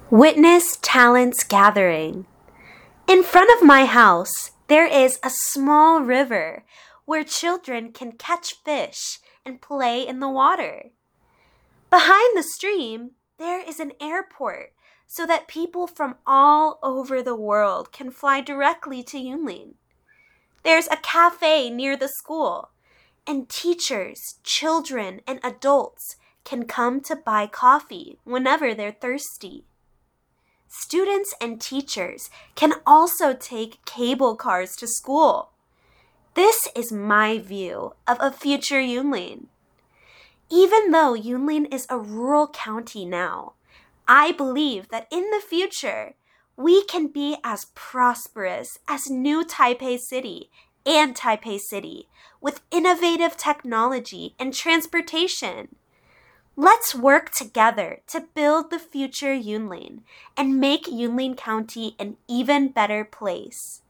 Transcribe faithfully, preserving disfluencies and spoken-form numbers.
Witness Talents Gathering. In front of my house, there is a small river where children can catch fish and play in the water. Behind the stream, there is an airport so that people from all over the world can fly directly to Yunlin. There's a cafe near the school, and teachers, children, and adults can come to buy coffee whenever they're thirsty. Students and teachers can also take cable cars to school. This is my view of a future Yunlin. Even though Yunlin is a rural county now, I believe that in the future, we can be as prosperous as New Taipei City and Taipei City with innovative technology and transportation. Let's work together to build the future Yunlin and make Yunlin County an even better place.